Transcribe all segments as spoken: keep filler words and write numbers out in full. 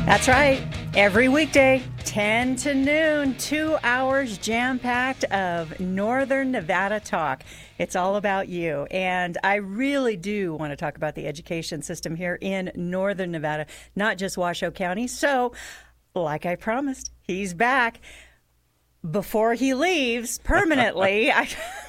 That's right. Every weekday, ten to noon, two hours jam-packed of Northern Nevada talk. It's all about you. And I really do want to talk about the education system here in Northern Nevada, not just Washoe County. So, like I promised, he's back. Before he leaves permanently, I...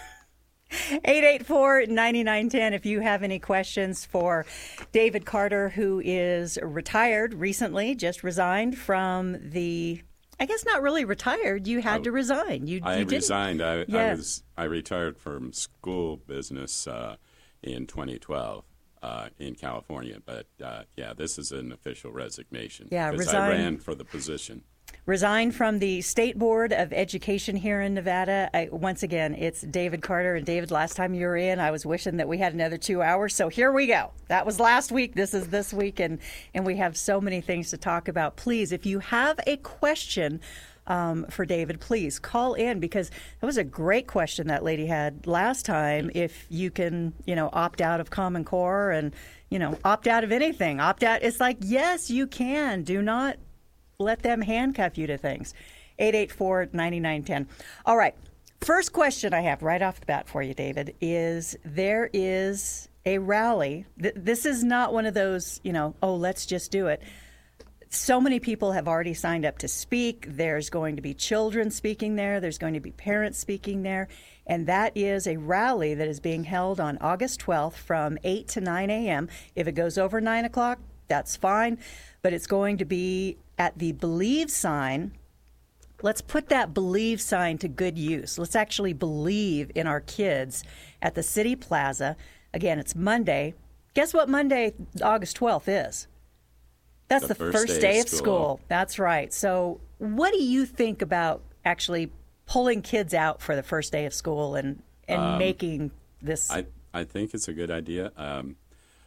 eight eight four, nine nine one zero if you have any questions for David Carter, who is retired recently, just resigned from the, I guess not really retired. You had I, to resign. You, I you resigned. I, yeah. I was I retired from school business uh, in twenty twelve uh, in California. But, uh, yeah, this is an official resignation. Yeah, because resign. I ran for the position. Resigned from the State Board of Education here in Nevada. I, once again, it's David Carter. And David, last time you were in, I was wishing that we had another two hours. So here we go. That was last week. This is this week. And, and we have so many things to talk about. Please, if you have a question um, for David, please call in, because that was a great question that lady had last time. If you can, you know, opt out of Common Core and, you know, opt out of anything, opt out. It's like, yes, you can. Do not let them handcuff you to things. eight eight four, nine nine one zero. All right. First question I have right off the bat for you, David, is there is a rally. Th- this is not one of those, you know, oh, let's just do it. So many people have already signed up to speak. There's going to be children speaking there. There's going to be parents speaking there. And that is a rally that is being held on August twelfth from eight to nine a.m. If it goes over nine o'clock, that's fine. But it's going to be at the Believe sign. Let's put that Believe sign to good use. Let's actually believe in our kids at the City Plaza. Again, it's Monday. Guess what Monday, August twelfth is? That's the, the first, first day, day of school. school. That's right. So what do you think about actually pulling kids out for the first day of school and, and um, making this? I, I think it's a good idea um,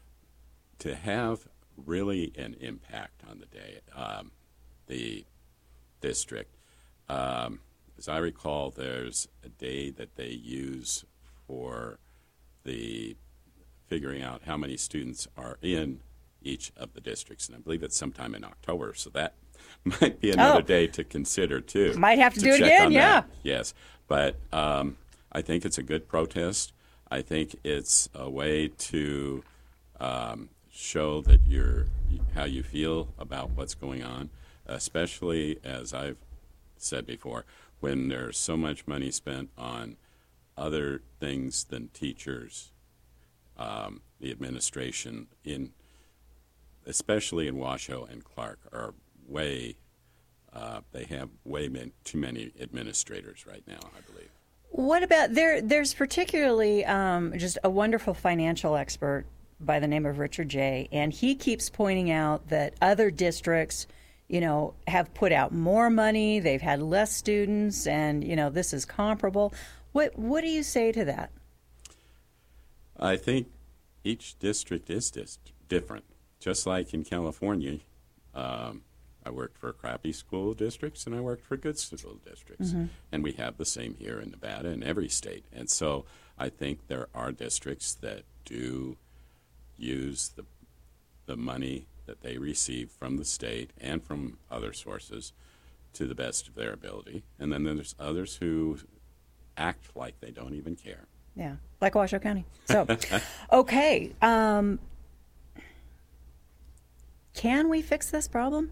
to have really an impact on the day. Um, the district. Um, as I recall, there's a day that they use for the figuring out how many students are in each of the districts, and I believe it's sometime in October, so that might be another oh. day to consider, too. Might have to, to do it again, yeah. That. Yes, but um, I think it's a good protest. I think it's a way to um, show that you're how you feel about what's going on, especially, as I've said before, when there's so much money spent on other things than teachers, um, the administration, in especially in Washoe and Clark, are way, uh, they have way man, too many administrators right now, I believe. What about, there? there's particularly um, just a wonderful financial expert by the name of Richard J., and he keeps pointing out that other districts, you know, have put out more money, they've had less students, and, you know, this is comparable. What what do you say to that? I think each district is dis- different. Just like in California, um, I worked for crappy school districts and I worked for good school districts. Mm-hmm. And we have the same here in Nevada and every state. And so I think there are districts that do use the the money that they receive from the state and from other sources to the best of their ability. And then there's others who act like they don't even care. Yeah, like Washoe County. So, okay. Um, can we fix this problem?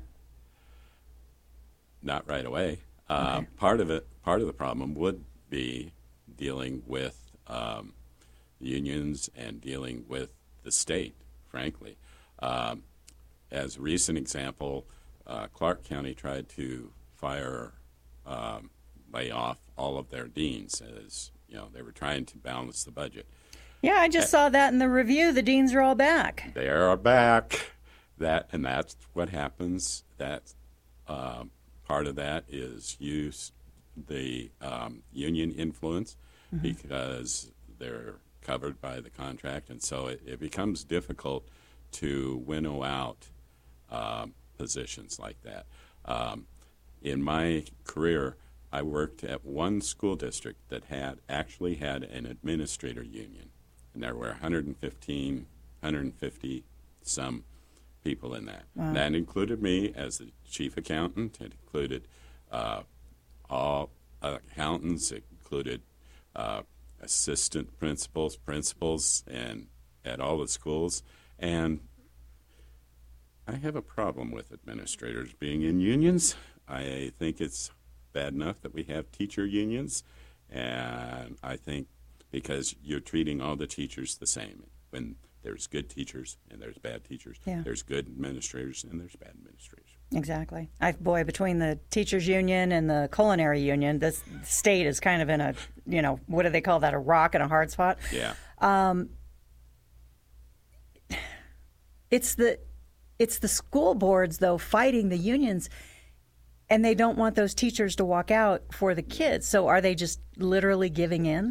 Not right away. Uh, okay. Part of it, part of the problem would be dealing with um, unions and dealing with the state, frankly. Um, as a recent example, uh, Clark County tried to fire, um, lay off all of their deans, as you know, they were trying to balance the budget. Yeah, I just uh, saw that in the review. The deans are all back. They are back. That and that's what happens. That uh, part of that is use the um, union influence mm-hmm. because they're covered by the contract, and so it, it becomes difficult to winnow out um, positions like that. Um, in my career, I worked at one school district that had actually had an administrator union, and there were one hundred fifteen, one hundred fifty some people in that. Wow. That included me as the chief accountant. It included uh, all accountants. It included uh, assistant principals, principals, and at all the schools. And I have a problem with administrators being in unions. I think it's bad enough that we have teacher unions, and I think because you're treating all the teachers the same. When there's good teachers and there's bad teachers, yeah. there's good administrators and there's bad administrators. Exactly. I, boy, between the teachers union and the culinary union, this state is kind of in a, you know, what do they call that, a rock and a hard spot? Yeah. Um, it's the it's the school boards, though, fighting the unions, and they don't want those teachers to walk out for the kids. So are they just literally giving in?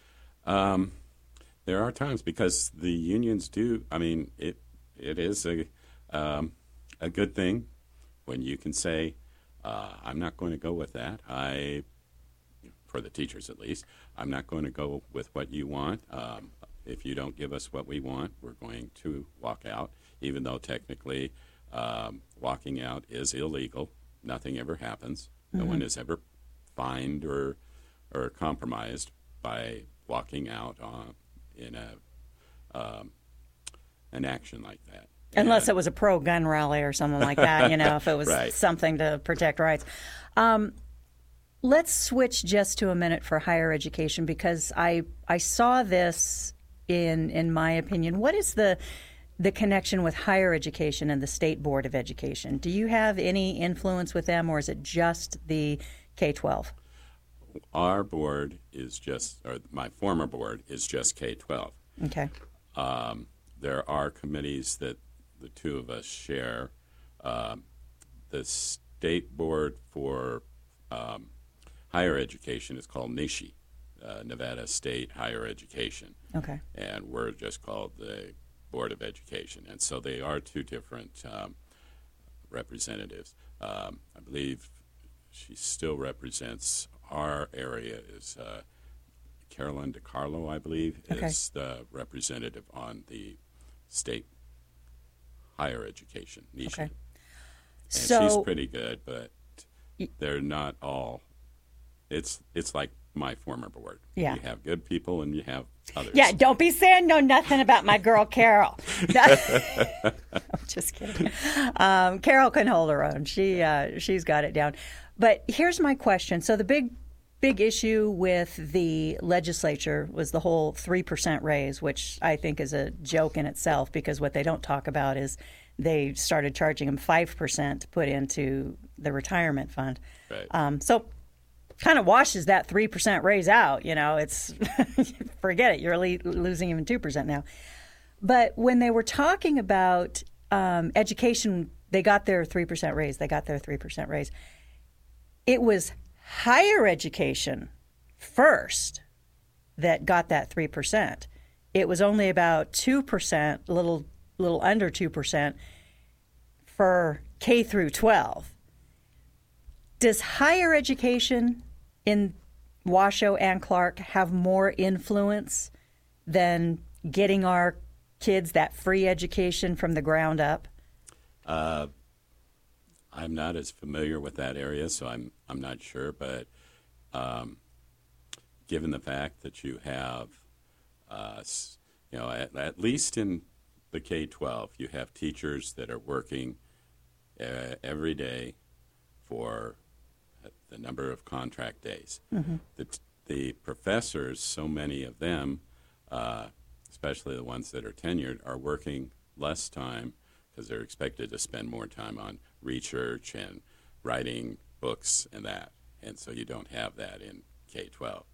Um, there are times because the unions do. I mean, it it is a um, a good thing when you can say, uh, "I'm not going to go with that." I, for the teachers at least, I'm not going to go with what you want. Um, if you don't give us what we want, we're going to walk out. Even though technically, um, walking out is illegal, nothing ever happens. Mm-hmm. No one is ever fined or or compromised by walking out on in a um, an action like that. Unless and, it was a pro-gun rally or something like that, you know, if it was right. something to protect rights. Um, let's switch just to a minute for higher education, because I I saw this in in my opinion. What is the the connection with higher education and the State Board of Education? Do you have any influence with them, or is it just the K twelve? Our board is just, or my former board is just K twelve. Okay. Um, there are committees that the two of us share. Um, the State Board for um, Higher Education is called NISHE, uh, Nevada State Higher Education. Okay. And we're just called the Board of Education. And so they are two different um, representatives. Um, I believe she still represents our area is uh, Carolyn DiCarlo, I believe, okay. is the representative on the State Higher Education, NISHE. Okay. And so, she's pretty good, but they're not all. It's it's like my former board. Yeah. You have good people and you have others. Yeah, don't be saying no nothing about my girl Carol. I'm just kidding. Um, Carol can hold her own. She uh, she's got it down. But here's my question. So the big big issue with the legislature was the whole three percent raise, which I think is a joke in itself, because what they don't talk about is they started charging them five percent to put into the retirement fund. Right. Um, so kind of washes that three percent raise out. You know, it's forget it. You're le- losing even two percent now. But when they were talking about um, education, they got their three percent raise. They got their three percent raise. It was higher education first that got that three percent. It was only about two percent, a little, little under two percent for K through twelve. Does higher education in Washoe and Clark have more influence than getting our kids that free education from the ground up? Uh, I'm not as familiar with that area, so I'm I'm not sure. But um, given the fact that you have, uh, you know, at, at least in the K twelve, you have teachers that are working uh, every day for the number of contract days. Mm-hmm. The, the professors, so many of them, uh, especially the ones that are tenured, are working less time because they're expected to spend more time on research and writing books and that. And so you don't have that in K twelve.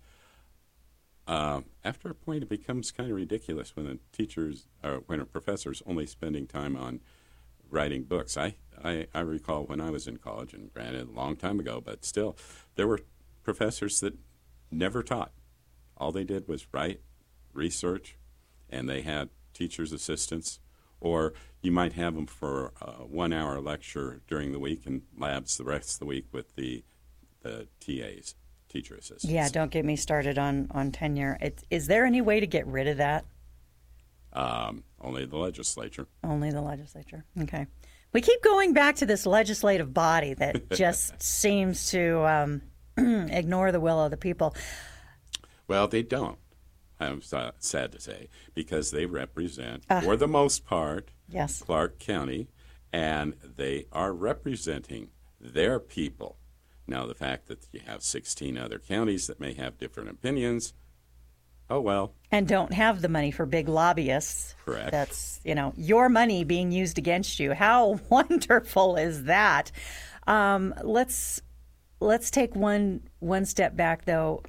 Uh, after a point, it becomes kind of ridiculous when a teacher's or when a professor's only spending time on writing books. I, I, I recall when I was in college, and granted a long time ago, but still, there were professors that never taught. All they did was write, research, and they had teacher's assistants. Or you might have them for a one-hour lecture during the week and labs the rest of the week with the the T As, teacher assistants. Yeah, don't get me started on, on tenure. It, is there any way to get rid of that? Um, only the legislature. Only the legislature. Okay. We keep going back to this legislative body that just seems to um, ignore the will of the people. Well, they don't, I'm so- sad to say, because they represent, Uh, for the most part, yes. Clark County, and they are representing their people. Now, the fact that you have sixteen other counties that may have different opinions, oh well. And don't have the money for big lobbyists. Correct. That's, you know, your money being used against you. How wonderful is that? Um, let's let's take one one step back, though.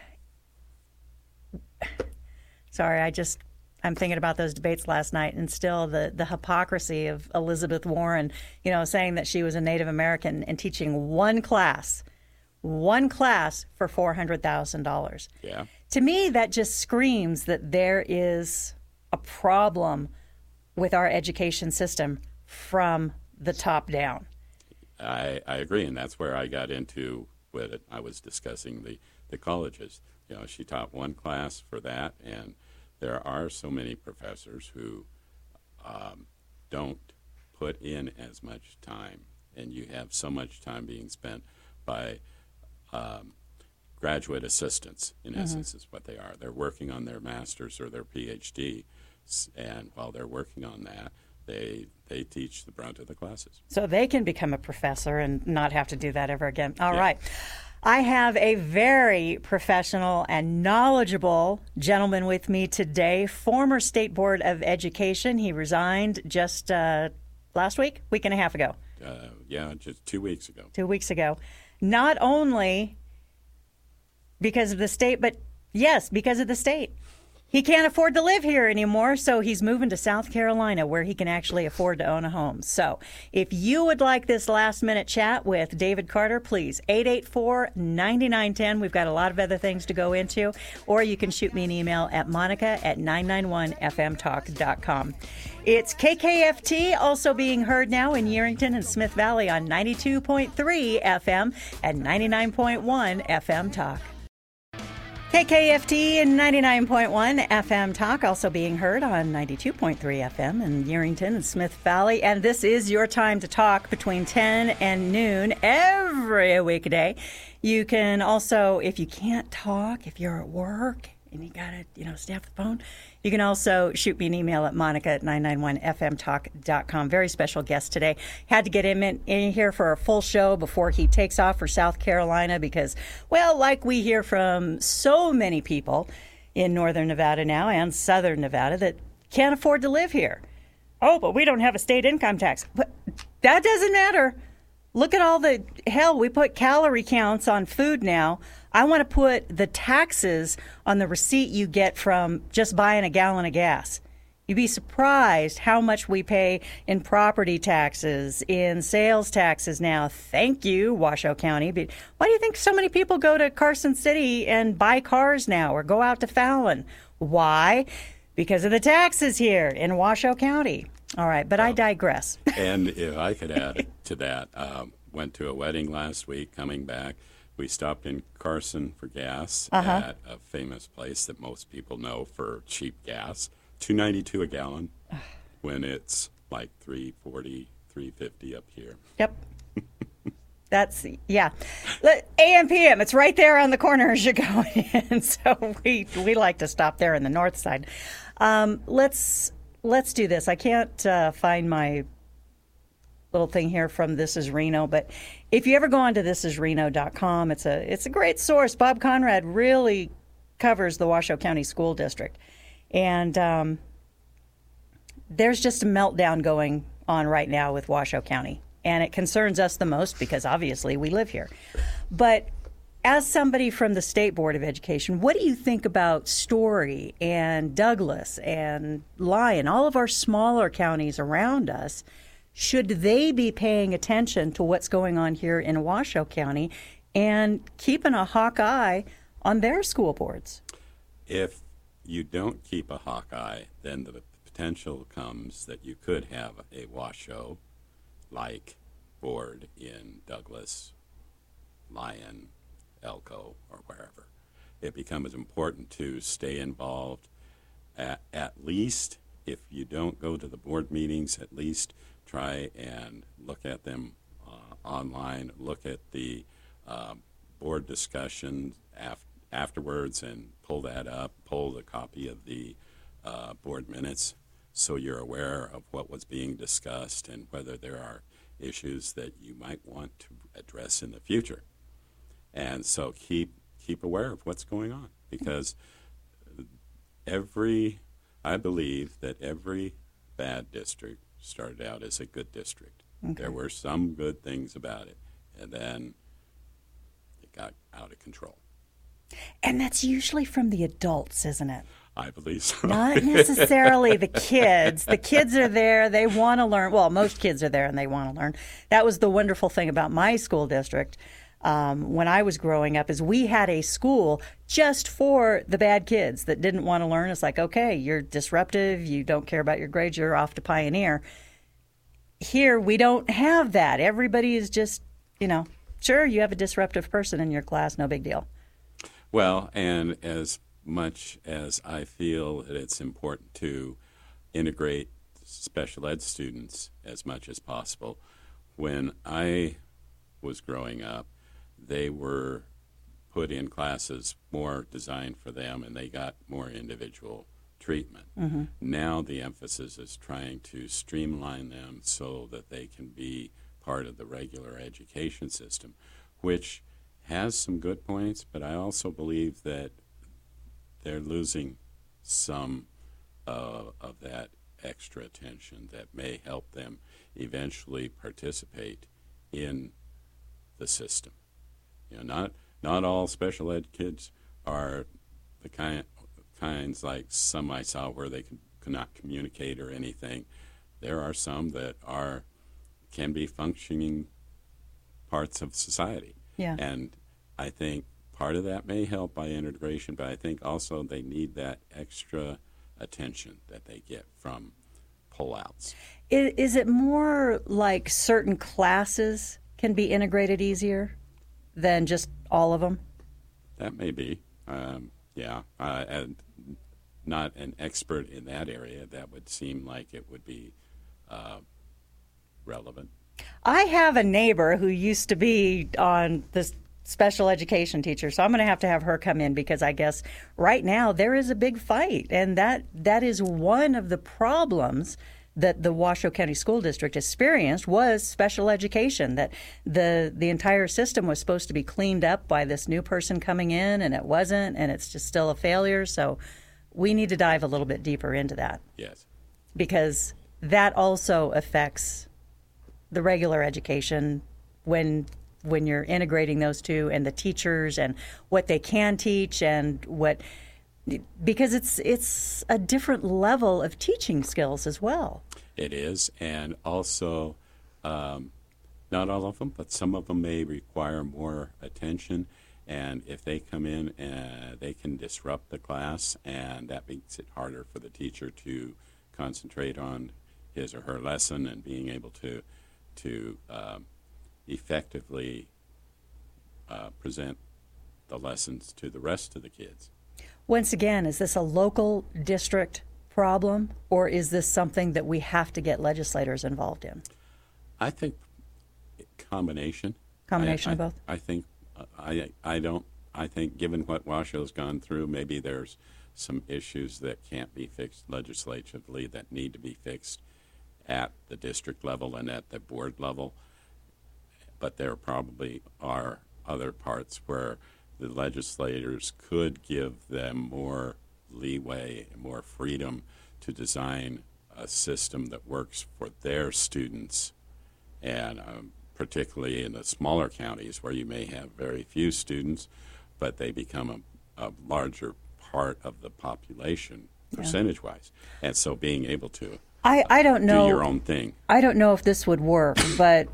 Sorry, I just I'm thinking about those debates last night, and still the the hypocrisy of Elizabeth Warren, you know, saying that she was a Native American and teaching one class, one class for four hundred thousand dollars. Yeah. To me, that just screams that there is a problem with our education system from the top down. I, I agree, and that's where I got into what I was discussing the, the colleges. You know, she taught one class for that, and there are so many professors who um, don't put in as much time, and you have so much time being spent by um, graduate assistants, in essence, mm-hmm. is what they are. They're working on their master's or their P H D, and while they're working on that, they they teach the brunt of the classes. So they can become a professor and not have to do that ever again. All yeah. right. I have a very professional and knowledgeable gentleman with me today, former State Board of Education. He resigned just uh, last week, week and a half ago. Uh, yeah, just two weeks ago. Two weeks ago. Not only because of the state, but yes, because of the state. He can't afford to live here anymore, so he's moving to South Carolina where he can actually afford to own a home. So if you would like this last-minute chat with David Carter, please, eight eight four, nine nine one zero. We've got a lot of other things to go into. Or you can shoot me an email at monica at nine nine one f m talk dot com. It's K K F T, also being heard now in Yerington and Smith Valley on ninety-two point three F M and ninety-nine point one F M Talk. K K F T and ninety-nine point one F M Talk, also being heard on ninety-two point three F M in Yerington and Smith Valley. And this is your time to talk between ten and noon every weekday. You can also, if you can't talk, if you're at work and you got to, you know, stay off the phone, you can also shoot me an email at monica at nine nine one f m talk dot com. Very special guest today. Had to get him in, in here for a full show before he takes off for South Carolina because, well, like we hear from so many people in northern Nevada now and southern Nevada that can't afford to live here. Oh, but we don't have a state income tax. But that doesn't matter. Look at all the, hell, we put calorie counts on food now. I want to put the taxes on the receipt you get from just buying a gallon of gas. You'd be surprised how much we pay in property taxes, in sales taxes now. Thank you, Washoe County. But why do you think so many people go to Carson City and buy cars now or go out to Fallon? Why? Because of the taxes here in Washoe County. All right, but well, I digress. And if I could add to that, um, went to a wedding last week, coming back. We stopped in Carson for gas uh-huh. at a famous place that most people know for cheap gas, two ninety-two a gallon, when it's like three forty, three fifty up here. Yep. That's, yeah. A M P M, it's right there on the corner as you're going in. So we we like to stop there in the north side. Um, let's let's do this. I can't uh, find my little thing here from This Is Reno, but if you ever go on to this is reno dot com, it's a it's a great source. Bob Conrad really covers the Washoe County School District, and um, there's just a meltdown going on right now with Washoe County, and it concerns us the most because obviously we live here. But as somebody from the State Board of Education, what do you think about Story and Douglas and Lyon, all of our smaller counties around us? Should they be paying attention to what's going on here in Washoe County and keeping a hawk eye on their school boards? If you don't keep a hawk eye, then the potential comes that you could have a Washoe-like board in Douglas, Lyon, Elko, or wherever. It becomes important to stay involved at, at least if you don't go to the board meetings, at least try and look at them uh, online, look at the uh, board discussion af- afterwards and pull that up, pull the copy of the uh, board minutes so you're aware of what was being discussed and whether there are issues that you might want to address in the future. And so keep keep aware of what's going on, because every, I believe that every bad district started out as a good district. Okay. There were some good things about it, and then it got out of control. And that's usually from the adults, isn't it? I believe so. Not necessarily the kids. The kids are there. They want to learn. Well, most kids are there and they want to learn. That was the wonderful thing about my school district um, when I was growing up, is we had a school just for the bad kids that didn't want to learn. It's like, okay, you're disruptive. You don't care about your grades. You're off to Pioneer. Here, we don't have that. Everybody is just, you know, sure, you have a disruptive person in your class. No big deal. Well, and as much as I feel that it's important to integrate special ed students as much as possible, when I was growing up, they were put in classes more designed for them, and they got more individual treatment. Mm-hmm. Now the emphasis is trying to streamline them so that they can be part of the regular education system, which has some good points, but I also believe that they're losing some uh, of that extra attention that may help them eventually participate in the system. You know, not not all special ed kids are the kind kinds like some I saw where they can, cannot communicate or anything. There are some that are can be functioning parts of society. Yeah. And I think part of that may help by integration, but I think also they need that extra attention that they get from pullouts. Is, is it more like certain classes can be integrated easier than just all of them? That may be. Um, yeah. Uh, and not an expert in that area, that would seem like it would be uh, relevant. I have a neighbor who used to be on this special education teacher, so I'm going to have to have her come in, because I guess right now there is a big fight, and that that is one of the problems that the Washoe County School District experienced was special education, that the the entire system was supposed to be cleaned up by this new person coming in, and it wasn't, and it's just still a failure. So we need to dive a little bit deeper into that. Yes. Because that also affects the regular education when when you're integrating those two, and the teachers and what they can teach, and what, because it's it's a different level of teaching skills as well. It is, and also um, not all of them, but some of them may require more attention, and if they come in, uh, they can disrupt the class, and that makes it harder for the teacher to concentrate on his or her lesson and being able to to um, effectively uh, present the lessons to the rest of the kids. Once again, is this a local district problem, or is this something that we have to get legislators involved in? I think combination. Combination I, I, of both? I think, uh, I, I don't, I think given what Washoe's gone through, maybe there's some issues that can't be fixed legislatively that need to be fixed at the district level and at the board level. But there probably are other parts where the legislators could give them more leeway and more freedom to design a system that works for their students, and um, particularly in the smaller counties where you may have very few students, but they become a, a larger part of the population percentage-wise. Yeah. And so being able to I, I don't know, do your own thing. I don't know if this would work, but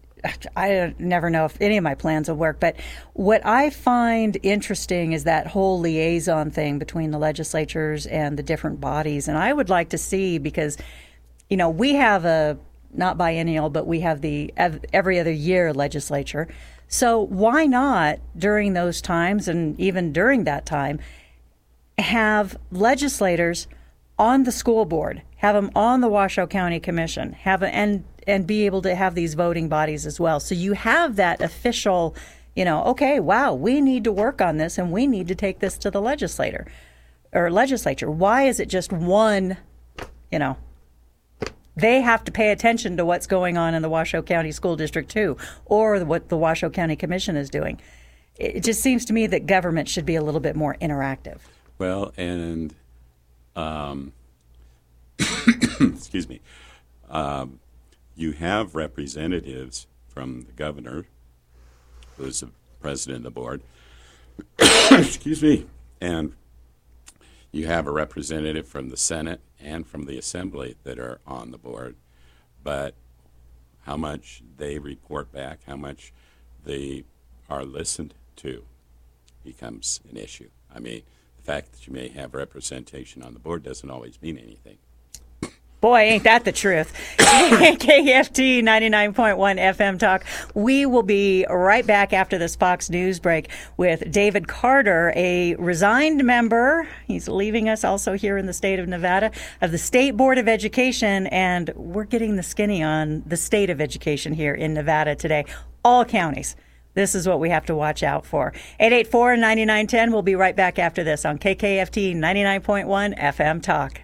I never know if any of my plans will work. But what I find interesting is that whole liaison thing between the legislatures and the different bodies. And I would like to see, because, you know, we have a, not biennial, but we have the every other year legislature. So why not during those times, and even during that time, have legislators on the school board, have them on the Washoe County Commission, have a, and and be able to have these voting bodies as well. So you have that official, you know, okay, wow, we need to work on this and we need to take this to the legislator or legislature. Why is it just one, you know, they have to pay attention to what's going on in the Washoe County School District too, or what the Washoe County Commission is doing. It just seems to me that government should be a little bit more interactive. Well, and um, excuse me, um, you have representatives from the governor, who's the president of the board, excuse me, and you have a representative from the Senate and from the Assembly that are on the board. But how much they report back, how much they are listened to becomes an issue. I mean, the fact that you may have representation on the board doesn't always mean anything. Boy, ain't that the truth. K F T ninety-nine point one F M Talk. We will be right back after this Fox News break with David Carter, a resigned member. He's leaving us also here in the state of Nevada, of the State Board of Education, and we're getting the skinny on the state of education here in Nevada today. All counties. This is what we have to watch out for. eight eight four, nine nine one zero. We'll be right back after this on K K F T ninety-nine point one F M Talk.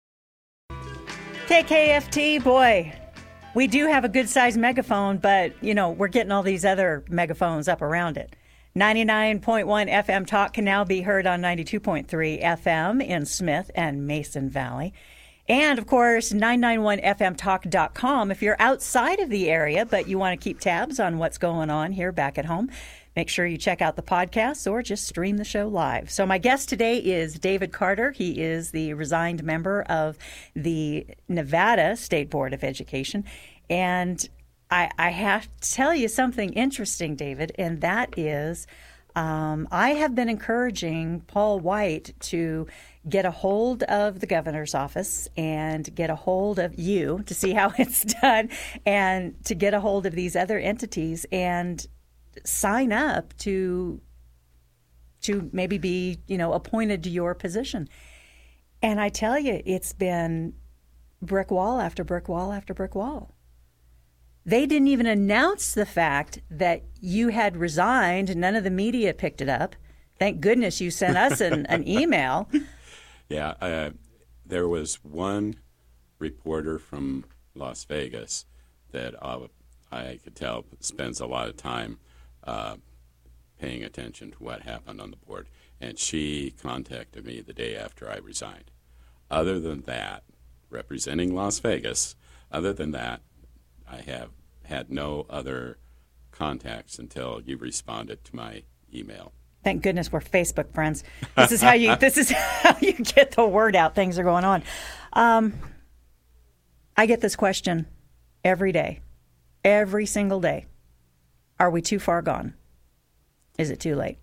K K F T, boy, we do have a good-sized megaphone, but, you know, we're getting all these other megaphones up around it. ninety-nine point one F M Talk can now be heard on ninety-two point three F M in Smith and Mason Valley. And, of course, nine ninety-one F M talk dot com if you're outside of the area, but you want to keep tabs on what's going on here back at home. Make sure you check out the podcasts or just stream the show live. So my guest today is David Carter. He is the resigned member of the Nevada State Board of Education. And I, I have to tell you something interesting, David, and that is um, I have been encouraging Paul White to get a hold of the governor's office and get a hold of you to see how it's done and to get a hold of these other entities and sign up to to maybe be, you know, appointed to your position. And I tell you, it's been brick wall after brick wall after brick wall. They didn't even announce the fact that you had resigned. None of the media picked it up. Thank goodness you sent us an, an email. Yeah, uh, there was one reporter from Las Vegas that uh, I could tell spends a lot of time uh, paying attention to what happened on the board, and she contacted me the day after I resigned. Other than that, representing Las Vegas, other than that, I have had no other contacts until you responded to my email. Thank goodness we're Facebook friends. This is how you. This is how you get the word out. Things are going on. Um, I get this question every day, every single day. Are we too far gone? Is it too late?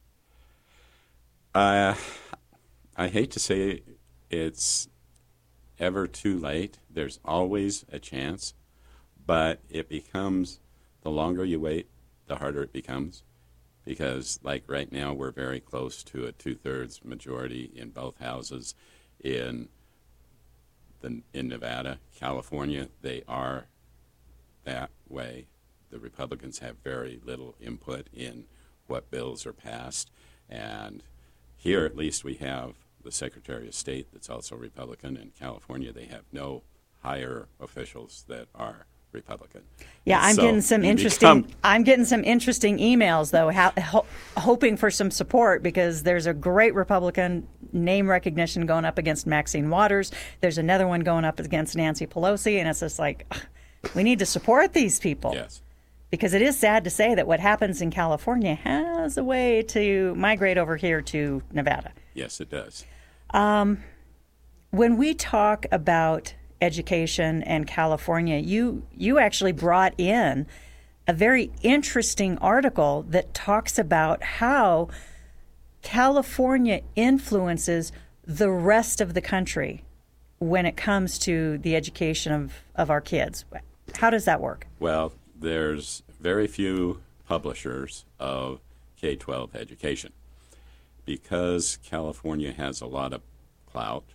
Uh, I hate to say it's ever too late. There's always a chance, but it becomes, the longer you wait, the harder it becomes. Because, like right now, we're very close to a two-thirds majority in both houses in the, in Nevada. California, they are that way. The Republicans have very little input in what bills are passed. And here, at least, we have the Secretary of State that's also Republican. In California, they have no higher officials that are Republican. Yeah, and I'm so getting some interesting. Become, I'm getting some interesting emails though, how, ho- hoping for some support because there's a great Republican name recognition going up against Maxine Waters. There's another one going up against Nancy Pelosi, and it's just like ugh, we need to support these people. Yes, because it is sad to say that what happens in California has a way to migrate over here to Nevada. Yes, it does. Um, when we talk about education and California, you you actually brought in a very interesting article that talks about how California influences the rest of the country when it comes to the education of, of our kids. How does that work? Well, there's very few publishers of K twelve education because California has a lot of clout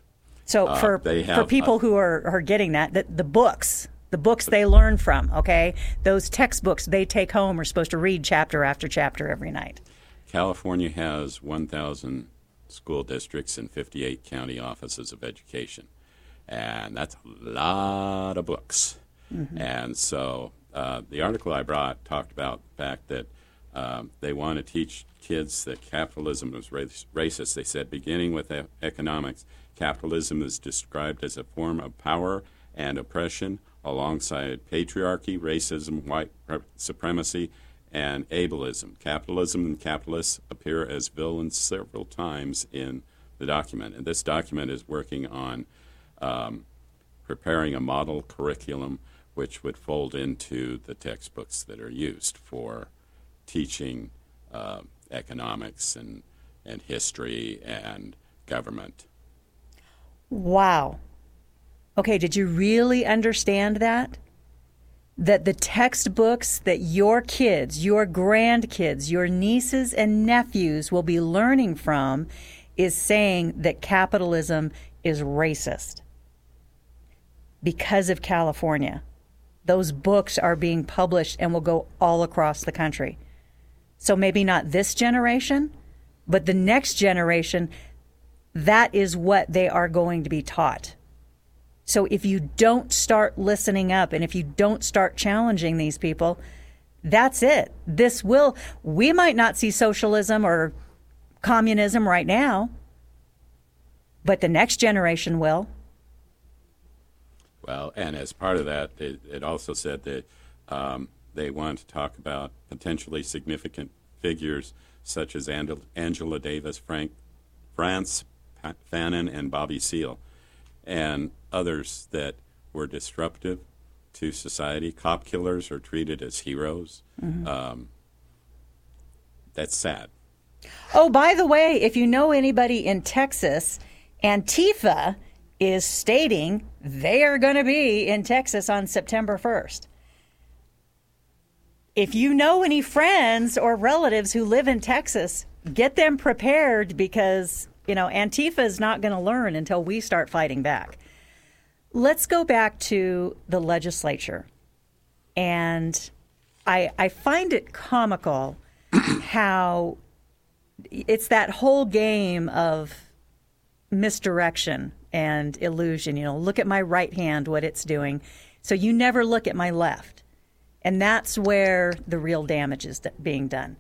So Uh, for they for have, people uh, who are, are getting that, the, the books, the books they learn from, okay, those textbooks they take home are supposed to read chapter after chapter every night. California has one thousand school districts and fifty-eight county offices of education, and that's a lot of books. Mm-hmm. And so uh, the article I brought talked about the fact that um, they want to teach kids that capitalism was race- racist. They said, beginning with e- economics, capitalism is described as a form of power and oppression alongside patriarchy, racism, white supremacy, and ableism. Capitalism and capitalists appear as villains several times in the document. And this document is working on um, preparing a model curriculum which would fold into the textbooks that are used for teaching uh, economics and, and history and government. Wow. Okay, did you really understand that? That the textbooks that your kids, your grandkids, your nieces and nephews will be learning from is saying that capitalism is racist because of California. Those books are being published and will go all across the country. So maybe not this generation, but the next generation, that is what they are going to be taught. So if you don't start listening up and if you don't start challenging these people, that's it. This will, we might not see socialism or communism right now, but the next generation will. Well, and as part of that, it, it also said that um, they want to talk about potentially significant figures such as Angela, Angela Davis, Frank, France Fanon, and Bobby Seale, and others that were disruptive to society. Cop killers are treated as heroes. Mm-hmm. Um, that's sad. Oh, by the way, if you know anybody in Texas, Antifa is stating they are going to be in Texas on September first. If you know any friends or relatives who live in Texas, get them prepared because, you know, Antifa is not going to learn until we start fighting back. Let's go back to the legislature. And I, I find it comical how it's that whole game of misdirection and illusion. You know, look at my right hand, what it's doing. So you never look at my left. And that's where the real damage is being done.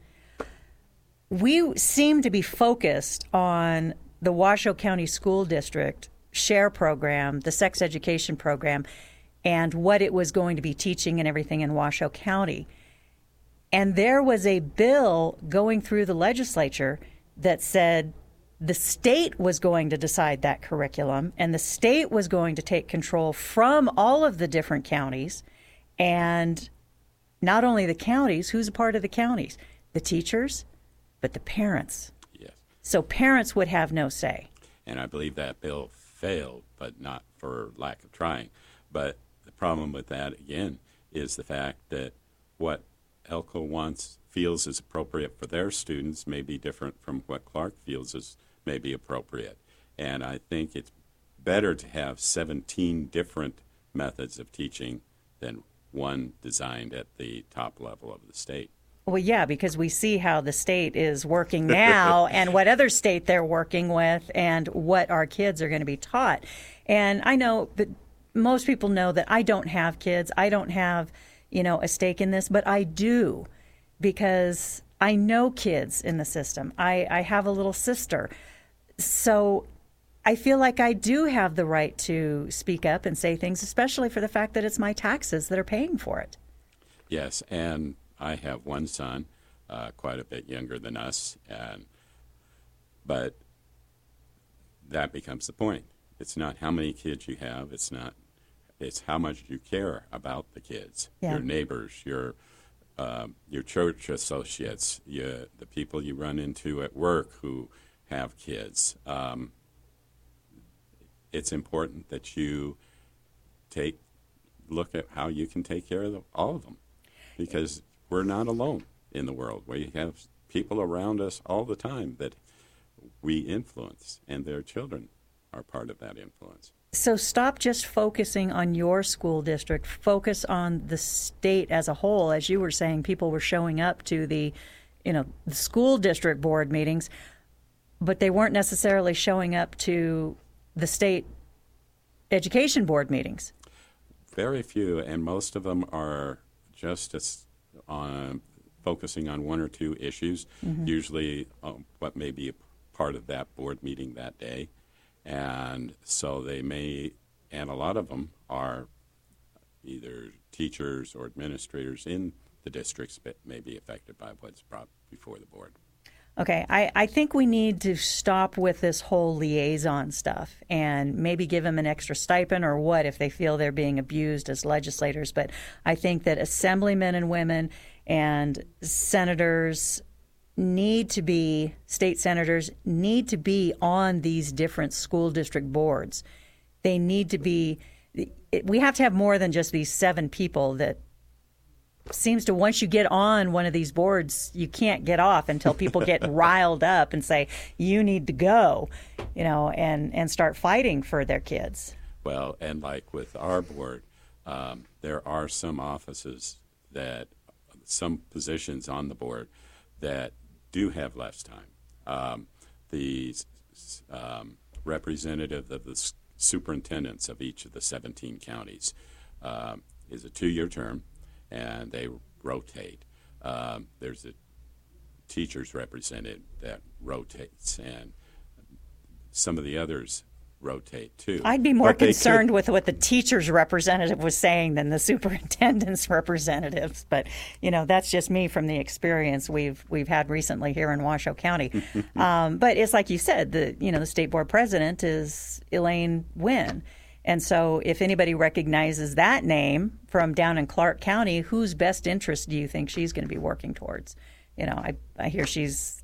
We seem to be focused on the Washoe County School District SHARE program, the sex education program, and what it was going to be teaching and everything in Washoe County. And there was a bill going through the legislature that said the state was going to decide that curriculum, and the state was going to take control from all of the different counties. And not only the counties, who's a part of the counties? The teachers, but the parents. Yes. So parents would have no say. And I believe that bill failed, but not for lack of trying. But the problem with that, again, is the fact that what Elko wants, feels is appropriate for their students may be different from what Clark feels is may be appropriate. And I think it's better to have seventeen different methods of teaching than one designed at the top level of the state. Well, yeah, because we see how the state is working now and what other state they're working with and what our kids are going to be taught. And I know that most people know that I don't have kids. I don't have, you know, a stake in this, but I do because I know kids in the system. I, I have a little sister. So I feel like I do have the right to speak up and say things, especially for the fact that it's my taxes that are paying for it. Yes, and I have one son, uh, quite a bit younger than us, and but that becomes the point. It's not how many kids you have. It's not. It's how much you care about the kids, yeah. your neighbors, your uh, your church associates, you, the people you run into at work who have kids. Um, it's important that you take look at how you can take care of the, all of them, because we're not alone in the world. We have people around us all the time that we influence, and their children are part of that influence. So stop just focusing on your school district. Focus on the state as a whole. As you were saying, people were showing up to the, you know, the school district board meetings, but they weren't necessarily showing up to the state education board meetings. Very few, and most of them are just as, on focusing on one or two issues, mm-hmm. usually um, what may be a part of that board meeting that day. And so they may, and a lot of them are either teachers or administrators in the districts that may be affected by what's brought before the board. Okay, I, I think we need to stop with this whole liaison stuff and maybe give them an extra stipend or what if they feel they're being abused as legislators. But I think that assemblymen and women and senators need to be, state senators need to be on these different school district boards. They need to be, we have to have more than just these seven people that seems to, once you get on one of these boards, you can't get off until people get riled up and say, you need to go, you know, and, and start fighting for their kids. Well, and like with our board, um, there are some offices that, some positions on the board that do have less time. Um, the um, representative of the superintendents of each of the seventeen counties um, is a two-year term, and they rotate. Um, there's a teachers representative that rotates, and some of the others rotate too. I'd be more but concerned with what the teacher's representative was saying than the superintendent's representatives. But, you know, that's just me from the experience we've we've had recently here in Washoe County. um, but it's like you said, the you know the state board president is Elaine Wynn. And so if anybody recognizes that name from down in Clark County, whose best interest do you think she's going to be working towards? You know, I, I hear she's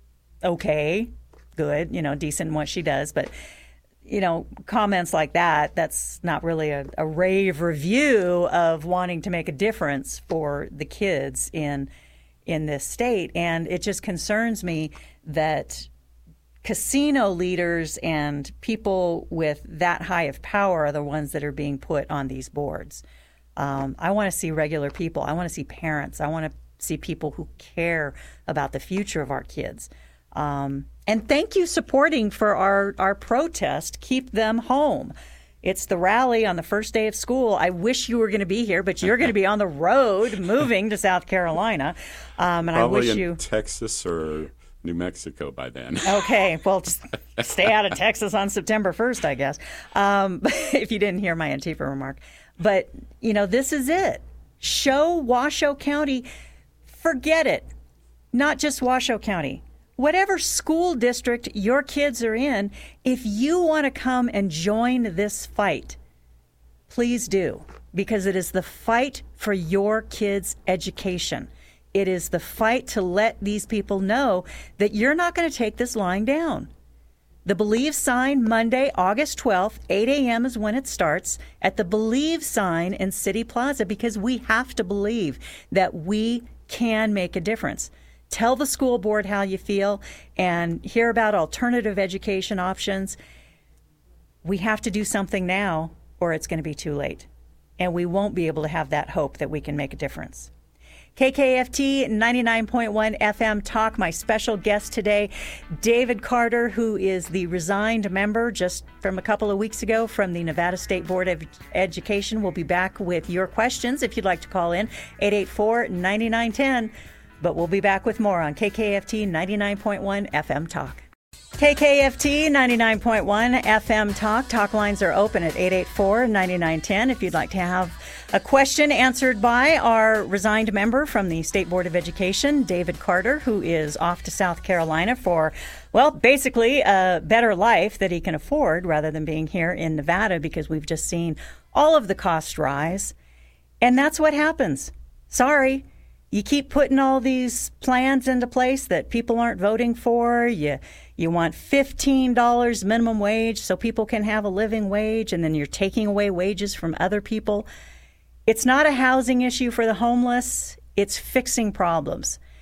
okay, good, you know, decent in what she does, but you know, comments like that, that's not really a, a rave review of wanting to make a difference for the kids in in this state. And it just concerns me that casino leaders and people with that high of power are the ones that are being put on these boards. Um, I want to see regular people. I want to see parents. I want to see people who care about the future of our kids. Um, and thank you supporting for our, our protest, Keep Them Home. It's the rally on the first day of school. I wish you were going to be here, but you're going to be on the road moving to South Carolina. Um, and Probably I wish in you Texas or New Mexico by then. Okay, well, just stay out of Texas on September first, I guess, um, if you didn't hear my Antifa remark. But, you know, this is it. Show Washoe County, forget it, not just Washoe County. Whatever school district your kids are in, if you want to come and join this fight, please do, because it is the fight for your kids' education. It is the fight to let these people know that you're not going to take this lying down. The Believe sign, Monday, August twelfth, eight a.m. is when it starts at the Believe sign in City Plaza, because we have to believe that we can make a difference. Tell the school board how you feel and hear about alternative education options. We have to do something now or it's going to be too late. And we won't be able to have that hope that we can make a difference. K K F T ninety-nine point one F M Talk. My special guest today, David Carter, who is the resigned member just from a couple of weeks ago from the Nevada State Board of Education. We'll be back with your questions if you'd like to call in, eight eight four, nine nine one zero. But we'll be back with more on K K F T ninety-nine point one F M Talk. K K F T ninety-nine point one F M Talk. Talk lines are open at eight eight four, nine nine one zero if you'd like to have a question answered by our resigned member from the State Board of Education, David Carter, who is off to South Carolina for, well, basically a better life that he can afford rather than being here in Nevada, because we've just seen all of the costs rise. And that's what happens. Sorry. You keep putting all these plans into place that people aren't voting for. You you want fifteen dollars minimum wage so people can have a living wage, and then you're taking away wages from other people. It's not a housing issue for the homeless. It's fixing problems.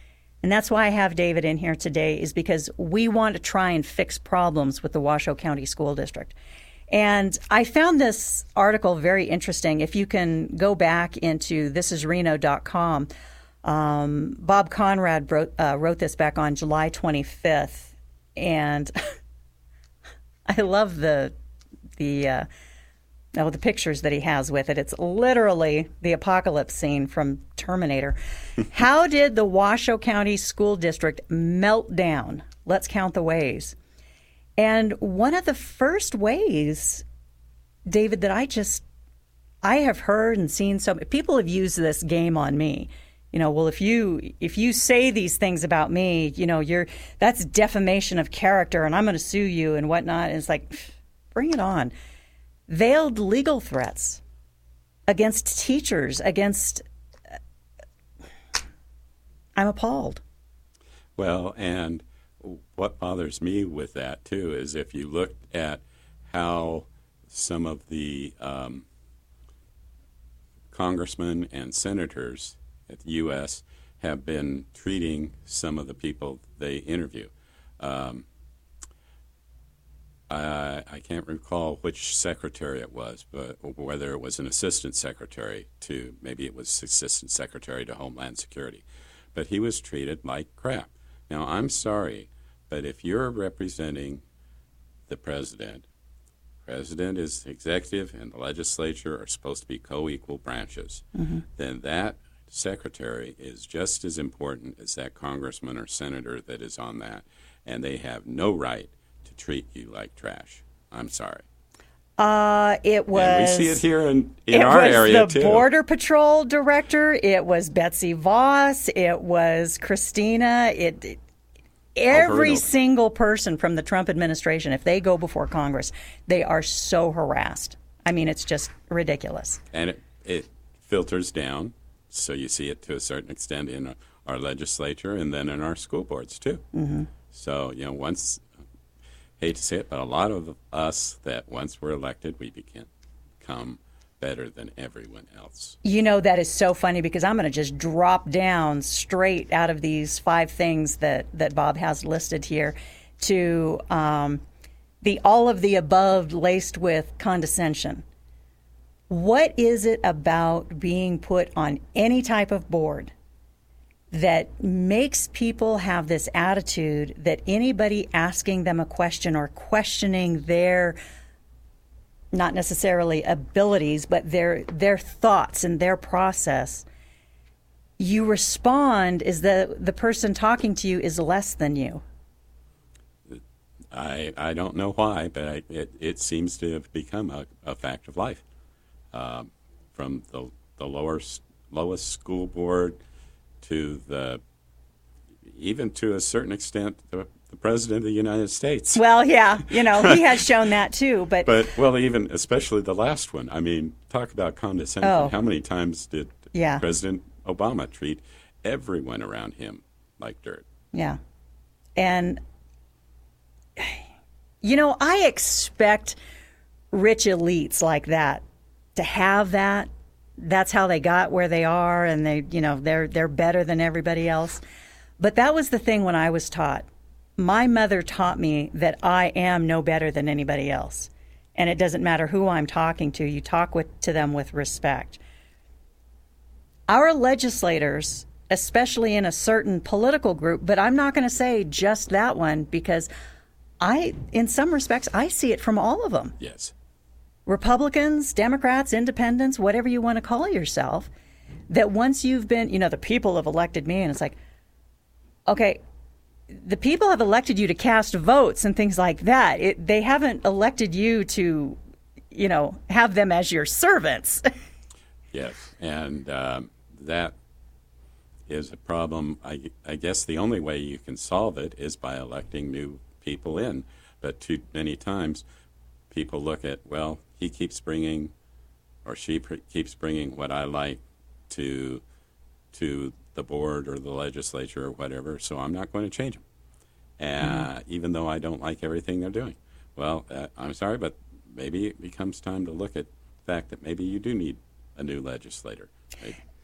And that's why I have David in here today, is because we want to try and fix problems with the Washoe County School District. And I found this article very interesting. If you can go back into this is reno dot com, um, Bob Conrad wrote, uh, wrote this back on July twenty-fifth. And I love the the uh, oh, the pictures that he has with it. It's literally the apocalypse scene from Terminator. How did the Washoe County School District melt down? Let's count the ways. And one of the first ways, David, that I just, I have heard and seen so people have used this game on me. You know, well, if you if you say these things about me, you know, you're that's defamation of character, and I'm going to sue you and whatnot. And it's like, bring it on. Veiled legal threats against teachers, against. I'm appalled. Well, and what bothers me with that, too, is if you look at how some of the um, congressmen and senators at the U S have been treating some of the people they interview. Um, I, I can't recall which secretary it was, but whether it was an assistant secretary to, maybe it was assistant secretary to Homeland Security. But he was treated like crap. Now, I'm sorry, but if you're representing the president, president is executive and the legislature are supposed to be co-equal branches, mm-hmm. then that secretary is just as important as that congressman or senator that is on that, and they have no right to treat you like trash. I'm sorry. Uh, it was. And we see it here in, in our area, too. It was the Border Patrol director. It was Betsy Voss. It was Christina. It, it every single person from the Trump administration, if they go before Congress, they are so harassed. I mean, it's just ridiculous. And it, it filters down. So you see it to a certain extent in our legislature and then in our school boards, too. Mm-hmm. So, you know, once, hate to say it, but a lot of us that once we're elected, we become better than everyone else. You know, that is so funny because I'm going to just drop down straight out of these five things that, that Bob has listed here to um, the all of the above laced with condescension. What is it about being put on any type of board that makes people have this attitude that anybody asking them a question or questioning their, not necessarily abilities, but their their thoughts and their process, you respond as the the person talking to you is less than you? I I don't know why, but I, it, it seems to have become a, a fact of life. Uh, from the the lower lowest school board to the even to a certain extent the, the president of the United States. Well, yeah, you know he has shown that too, but but well, even especially the last one. I mean, talk about condescension. Oh. How many times did yeah. President Obama treat everyone around him like dirt? Yeah, and you know I expect rich elites like that to have that. That's how they got where they are, and they, you know, they're they're better than everybody else. But that was the thing when I was taught. My mother taught me that I am no better than anybody else, and it doesn't matter who I'm talking to. You talk with to them with respect. Our legislators, especially in a certain political group, but I'm not going to say just that one because I, in some respects, I see it from all of them. Yes. Republicans, Democrats, Independents, whatever you want to call yourself, that once you've been, you know, the people have elected me, and it's like, okay, the people have elected you to cast votes and things like that. It, they haven't elected you to, you know, have them as your servants. Yes, and um, that is a problem. I, I guess the only way you can solve it is by electing new people in, but too many times people look at, well, he keeps bringing, or she pr- keeps bringing what I like to to the board or the legislature or whatever, so I'm not going to change them, uh, mm-hmm. even though I don't like everything they're doing. Well, uh, I'm sorry, but maybe it becomes time to look at the fact that maybe you do need a new legislator. Maybe.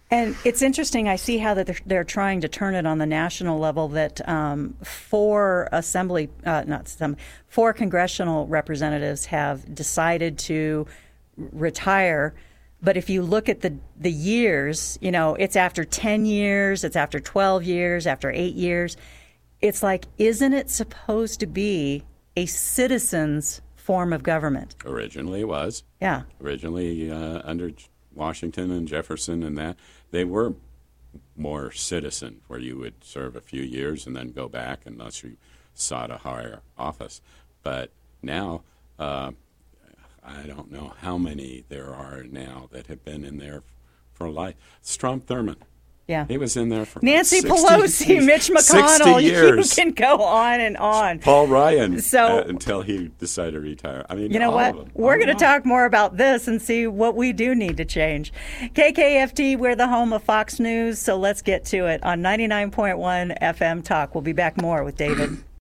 And it's interesting. I see how that they're, they're trying to turn it on the national level. That um, four assembly, uh, not some, four congressional representatives have decided to retire. But if you look at the the years, you know, it's after ten years, it's after twelve years, after eight years. It's like, isn't it supposed to be a citizen's form of government? Originally it was. Yeah. Originally uh, under Washington and Jefferson and that, they were more citizen, where you would serve a few years and then go back unless you sought a higher office. But now, uh, I don't know how many there are now that have been in there for life. Strom Thurmond. Yeah. He was in there for Nancy sixty, Pelosi, Mitch McConnell. years. You can go on and on. Paul Ryan, so, uh, until he decided to retire. I mean, you know all what? of them. We're all going to talk more about this and see what we do need to change. K K F T, we're the home of Fox News, so let's get to it on ninety-nine point one F M Talk. We'll be back more with David.